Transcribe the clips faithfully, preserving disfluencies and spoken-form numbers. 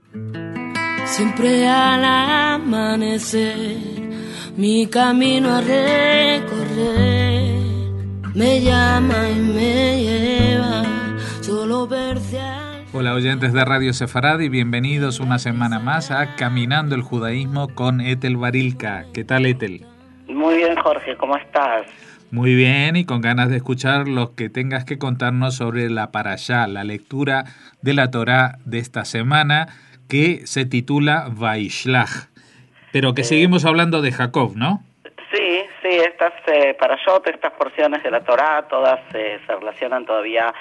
Siempre al amanecer, mi camino a recorrer me llama y me lleva, solo verte al... Hola oyentes de Radio Sefarad y bienvenidos una semana más a Caminando el Judaísmo con Ethel Barilka. ¿Qué tal, Ethel? Muy bien, Jorge, ¿cómo estás? Muy bien, y con ganas de escuchar lo que tengas que contarnos sobre la Parashá, la lectura de la Torá de esta semana, que se titula Vaishlach, pero que eh, seguimos hablando de Jacob, ¿no? Sí, sí, estas eh, Parashot, estas porciones de la Torá, todas eh, se relacionan todavía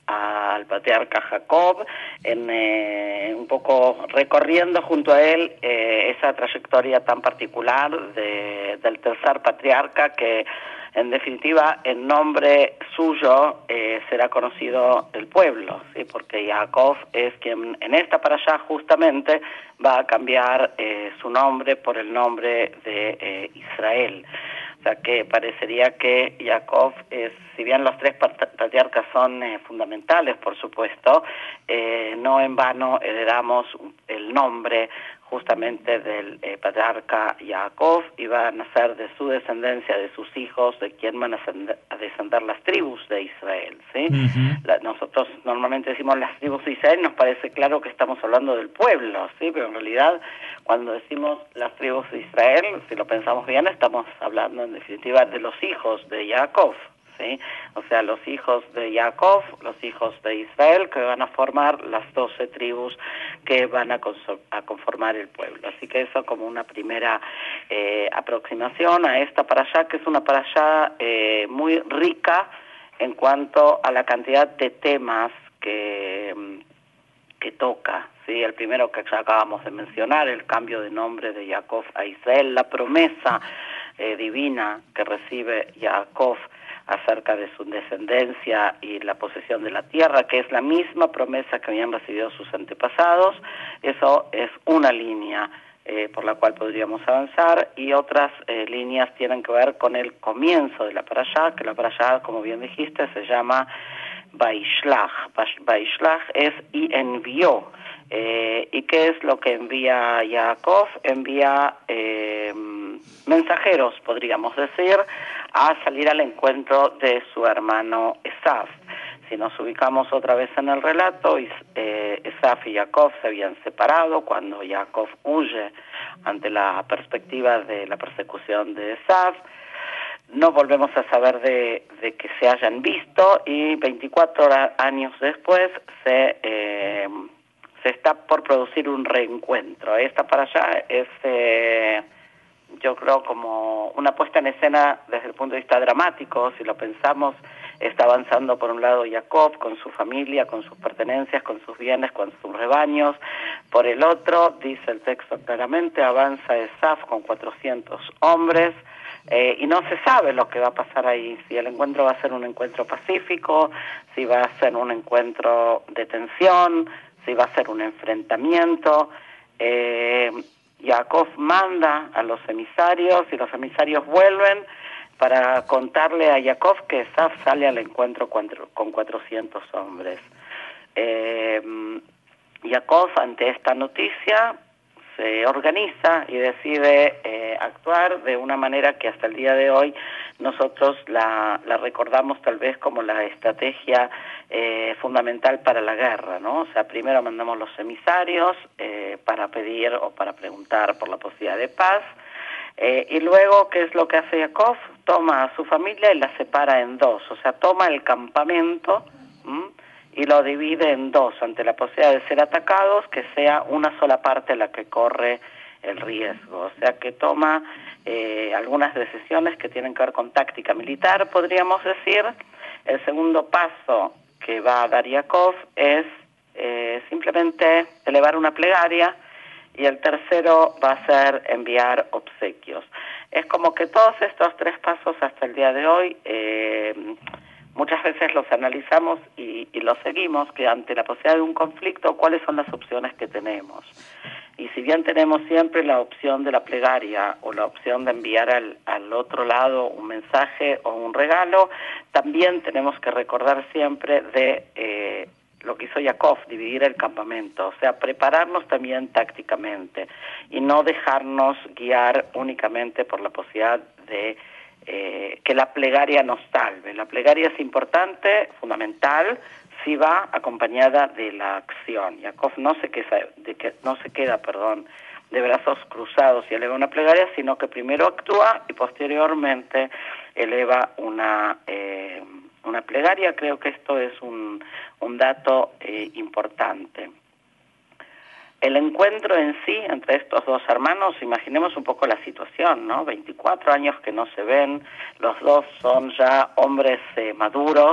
al patriarca Jacob, en eh, un poco recorriendo junto a él eh, esa trayectoria tan particular de, del tercer patriarca que en definitiva en nombre suyo eh, será conocido el pueblo, ¿sí? Porque Jacob es quien en esta parashá justamente va a cambiar eh, su nombre por el nombre de eh, Israel. O sea que parecería que Jacob es, si bien los tres patriarcas son eh, fundamentales, por supuesto, eh, no en vano heredamos el nombre justamente del eh, patriarca Jacob, y va a nacer de su descendencia, de sus hijos, de quien van a, ascender, a descender las tribus de Israel, ¿sí? Uh-huh. La, nosotros normalmente decimos las tribus de Israel, nos parece claro que estamos hablando del pueblo, ¿sí? Pero en realidad, cuando decimos las tribus de Israel, si lo pensamos bien, estamos hablando en definitiva de los hijos de Jacob, ¿sí? O sea, los hijos de Jacob, los hijos de Israel, que van a formar las doce tribus que van a, a conformar el pueblo. Así que eso como una primera eh, aproximación a esta parashá, que es una parashá eh, muy rica en cuanto a la cantidad de temas que, que toca, ¿sí? El primero que ya acabamos de mencionar, el cambio de nombre de Jacob a Israel, la promesa eh, divina que recibe Jacob acerca de su descendencia y la posesión de la tierra, que es la misma promesa que habían recibido sus antepasados. Eso es una línea eh, por la cual podríamos avanzar, y otras eh, líneas tienen que ver con el comienzo de la parashá, que la parashá, como bien dijiste, se llama Vaishlach. Vaishlach es y envió. Eh, ¿Y qué es lo que envía Jacob? Envía eh, mensajeros, podríamos decir, a salir al encuentro de su hermano Esaf. Si nos ubicamos otra vez en el relato, eh, Esaf y Jacob se habían separado cuando Jacob huye ante la perspectiva de la persecución de Esaf. No volvemos a saber de, de que se hayan visto, y veinticuatro años después se... Eh, se está por producir un reencuentro. Esta para allá es, eh, yo creo, como una puesta en escena desde el punto de vista dramático. Si lo pensamos, está avanzando por un lado Jacob con su familia, con sus pertenencias, con sus bienes, con sus rebaños. Por el otro, dice el texto claramente, avanza Esaf con cuatrocientos hombres, eh, y no se sabe lo que va a pasar ahí, si el encuentro va a ser un encuentro pacífico, si va a ser un encuentro de tensión, si va a ser un enfrentamiento. Eh, Jacob manda a los emisarios, y los emisarios vuelven para contarle a Jacob que Esaf sale al encuentro con cuatrocientos hombres. Eh, Jacob, ante esta noticia, se organiza y decide eh, actuar de una manera que hasta el día de hoy nosotros la, la recordamos tal vez como la estrategia eh, fundamental para la guerra, ¿no? O sea, primero mandamos los emisarios eh, para pedir o para preguntar por la posibilidad de paz, eh, y luego, ¿qué es lo que hace Jacob? Toma a su familia y la separa en dos, o sea, toma el campamento ¿m? y lo divide en dos, ante la posibilidad de ser atacados, que sea una sola parte la que corre el riesgo. O sea, que toma eh, algunas decisiones que tienen que ver con táctica militar, podríamos decir. El segundo paso que va a dar Jacob es eh, simplemente elevar una plegaria, y el tercero va a ser enviar obsequios. Es como que todos estos tres pasos hasta el día de hoy eh, muchas veces los analizamos y, y los seguimos, que ante la posibilidad de un conflicto, ¿cuáles son las opciones que tenemos? Y si bien tenemos siempre la opción de la plegaria o la opción de enviar al, al otro lado un mensaje o un regalo, también tenemos que recordar siempre de eh, lo que hizo Jacob, dividir el campamento, o sea, prepararnos también tácticamente y no dejarnos guiar únicamente por la posibilidad de eh, que la plegaria nos salve. La plegaria es importante, fundamental, si va acompañada de la acción. Jacob no se queda, de que, no se queda, perdón, de brazos cruzados y eleva una plegaria, sino que primero actúa y posteriormente eleva una eh, una plegaria. Creo que esto es un, un dato eh, importante. El encuentro en sí entre estos dos hermanos, imaginemos un poco la situación, ¿no? veinticuatro años que no se ven, los dos son ya hombres eh, maduros,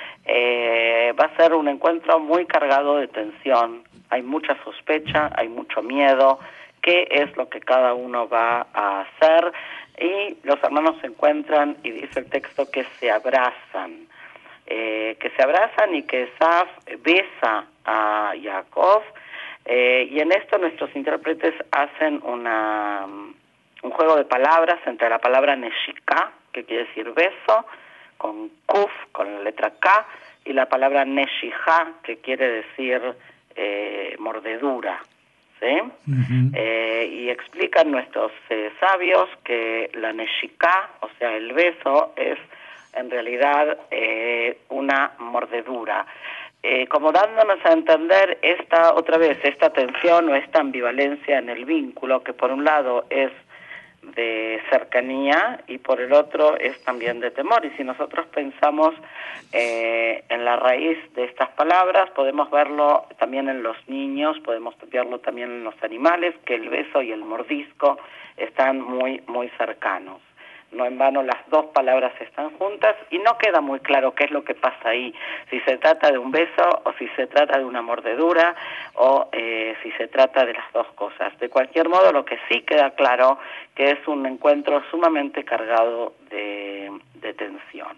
eh, va a ser un encuentro muy cargado de tensión, hay mucha sospecha, hay mucho miedo, qué es lo que cada uno va a hacer, y los hermanos se encuentran y dice el texto que se abrazan, eh, que se abrazan y que Esaf besa a Jacob. Eh, y en esto nuestros intérpretes hacen una, un juego de palabras entre la palabra neshika, que quiere decir beso, con kuf, con la letra K, y la palabra neshija, que quiere decir eh, mordedura. ¿Sí? Uh-huh. Eh, y explican nuestros eh, sabios que la neshika, o sea, el beso, es en realidad eh, una mordedura. Eh, como dándonos a entender esta, otra vez, esta tensión o esta ambivalencia en el vínculo, que por un lado es de cercanía y por el otro es también de temor. Y si nosotros pensamos eh, en la raíz de estas palabras, podemos verlo también en los niños, podemos verlo también en los animales, que el beso y el mordisco están muy, muy cercanos. No en vano las dos palabras están juntas y no queda muy claro qué es lo que pasa ahí, si se trata de un beso o si se trata de una mordedura o eh, si se trata de las dos cosas. De cualquier modo, lo que sí queda claro que es un encuentro sumamente cargado de, de tensión.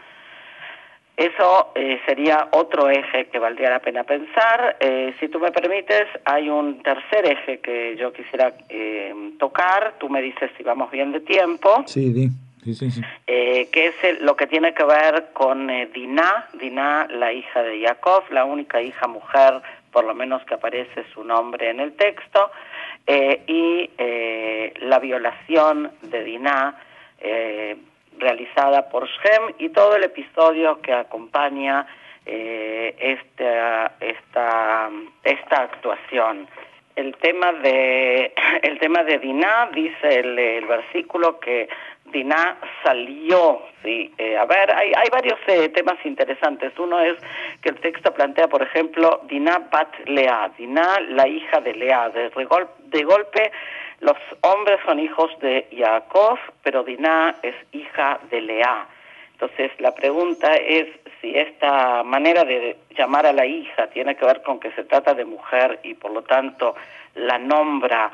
Eso eh, sería otro eje que valdría la pena pensar. Eh, si tú me permites, hay un tercer eje que yo quisiera eh, tocar. Tú me dices si vamos bien de tiempo. Sí, sí, sí. sí. Eh, que es el, lo que tiene que ver con eh, Diná, Diná, la hija de Jacob, la única hija mujer, por lo menos que aparece su nombre en el texto, eh, y eh, la violación de Diná, eh, realizada por Shem, y todo el episodio que acompaña eh, esta, esta, esta actuación. El tema de el tema de Diná, dice el, el versículo que Diná salió, sí. Eh, a ver, hay, hay varios eh, temas interesantes. Uno es que el texto plantea, por ejemplo, Diná bat Lea, Diná la hija de Lea. De, regol, de golpe, los hombres son hijos de Jacob, pero Diná es hija de Lea. Entonces, la pregunta es si esta manera de llamar a la hija tiene que ver con que se trata de mujer y, por lo tanto, la nombra,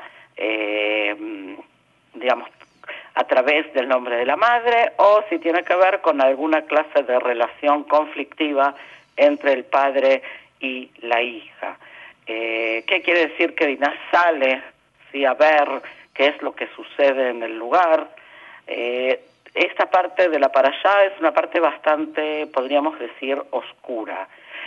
eh, digamos, a través del nombre de la madre, o si tiene que ver con alguna clase de relación conflictiva entre el padre y la hija. Eh, ¿Qué quiere decir que Diná sale, sí, a ver qué es lo que sucede en el lugar? Eh, esta parte de la parashá es una parte bastante, podríamos decir, oscura.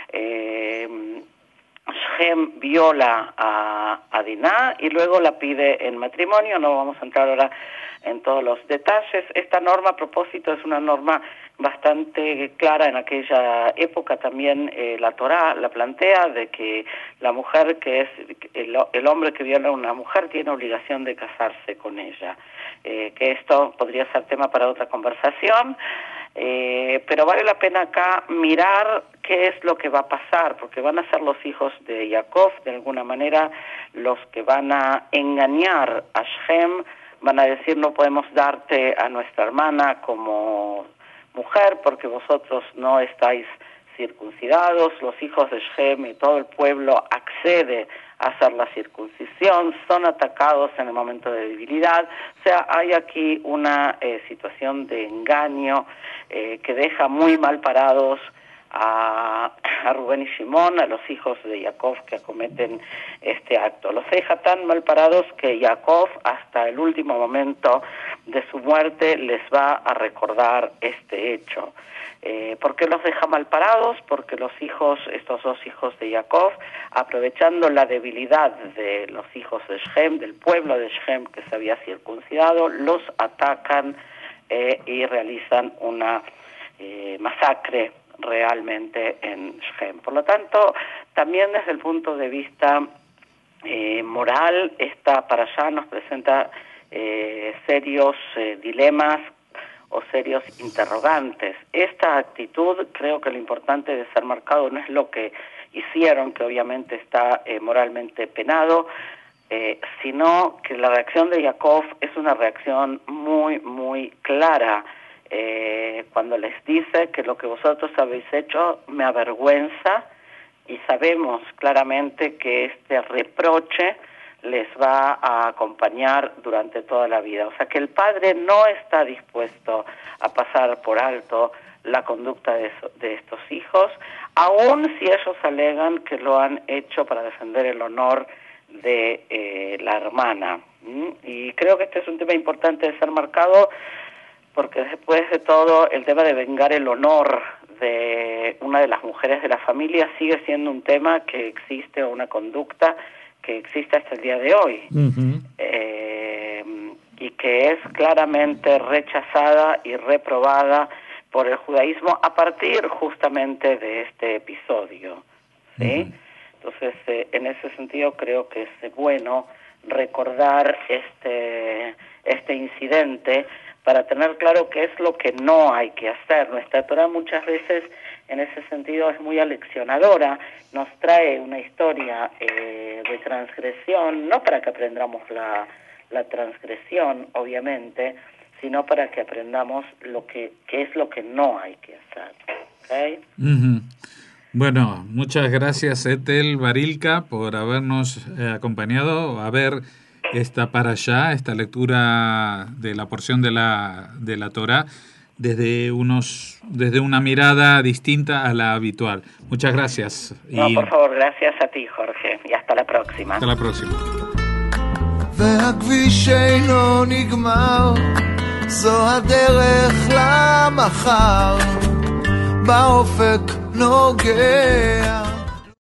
Eh, Shem viola a, a Diná y luego la pide en matrimonio. No vamos a entrar ahora en todos los detalles. Esta norma, a propósito, es una norma bastante clara en aquella época. También eh, la Torá la plantea, de que la mujer que es, el, el hombre que viola a una mujer tiene obligación de casarse con ella. Eh, que esto podría ser tema para otra conversación. Eh, pero vale la pena acá mirar qué es lo que va a pasar, porque van a ser los hijos de Jacob, de alguna manera, los que van a engañar a Shem, van a decir: no podemos darte a nuestra hermana como mujer porque vosotros no estáis circuncidados. Los hijos de Shem y todo el pueblo accede a hacer la circuncisión, son atacados en el momento de debilidad. O sea, hay aquí una eh, situación de engaño eh, que deja muy mal parados a, a Rubén y Shimón, a los hijos de Jacob que acometen este acto. Los deja tan mal parados que Jacob hasta el último momento de su muerte les va a recordar este hecho. Eh, ¿Por qué los deja mal parados? Porque los hijos, estos dos hijos de Jacob, aprovechando la debilidad de los hijos de Shem, del pueblo de Shem que se había circuncidado, los atacan eh, y realizan una eh, masacre realmente en Shem. Por lo tanto, también desde el punto de vista eh, moral, esta parashá nos presenta eh, serios eh, dilemas o serios interrogantes. Esta actitud, creo que lo importante de ser marcado no es lo que hicieron, que obviamente está eh, moralmente penado, eh, sino que la reacción de Jacob es una reacción muy, muy clara, eh, cuando les dice que lo que vosotros habéis hecho me avergüenza, y sabemos claramente que este reproche les va a acompañar durante toda la vida. O sea que el padre no está dispuesto a pasar por alto la conducta de, eso, de estos hijos, aun si ellos alegan que lo han hecho para defender el honor de eh, la hermana. ¿Mm? Y creo que este es un tema importante de ser marcado, porque después de todo el tema de vengar el honor de una de las mujeres de la familia sigue siendo un tema que existe, o una conducta que existe hasta el día de hoy, uh-huh. eh, y que es claramente rechazada y reprobada por el judaísmo a partir justamente de este episodio, ¿sí? Uh-huh. Entonces, eh, en ese sentido creo que es bueno recordar este este incidente para tener claro qué es lo que no hay que hacer. Nuestra Torá muchas veces en ese sentido es muy aleccionadora, nos trae una historia eh, de transgresión, no para que aprendamos la, la transgresión, obviamente, sino para que aprendamos lo que, qué es lo que no hay que hacer. ¿Okay? Uh-huh. Bueno, muchas gracias, Ethel Barilka, por habernos eh, acompañado a ver esta parashá, esta lectura de la porción de la, de la Torá, desde unos desde una mirada distinta a la habitual. Muchas gracias. No, y... por favor, gracias a ti, Jorge, y hasta la próxima. Hasta la próxima. והכביש אינו נגמר, זו הדרך למחר, באופק נוגע